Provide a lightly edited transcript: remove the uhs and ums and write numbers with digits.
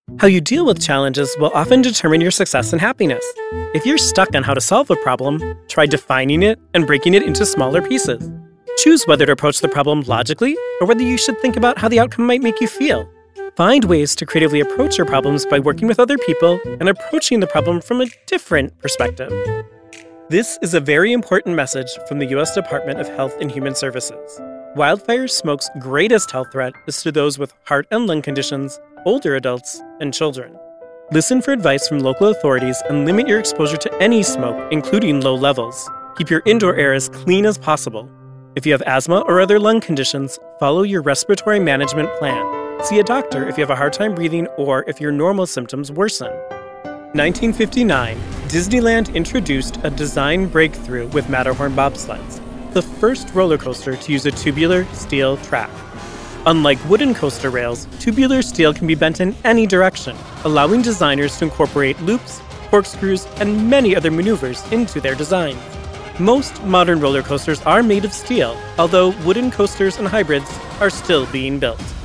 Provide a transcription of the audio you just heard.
How you deal with challenges will often determine your success and happiness. If you're stuck on how to solve a problem, try defining it and breaking it into smaller pieces. Choose whether to approach the problem logically or whether you should think about how the outcome might make you feel. Find ways to creatively approach your problems by working with other people and approaching the problem from a different perspective. This is a very important message from the U.S. Department of Health and Human Services. Wildfire smoke's greatest health threat is to those with heart and lung conditions, older adults, and children. Listen for advice from local authorities and limit your exposure to any smoke, including low levels. Keep your indoor air as clean as possible. If you have asthma or other lung conditions, follow your respiratory management plan. See a doctor if you have a hard time breathing or if your normal symptoms worsen. 1959, Disneyland introduced a design breakthrough with Matterhorn bobsleds, the first roller coaster to use a tubular steel track. Unlike wooden coaster rails, tubular steel can be bent in any direction, allowing designers to incorporate loops, corkscrews, and many other maneuvers into their designs. Most modern roller coasters are made of steel, although wooden coasters and hybrids are still being built.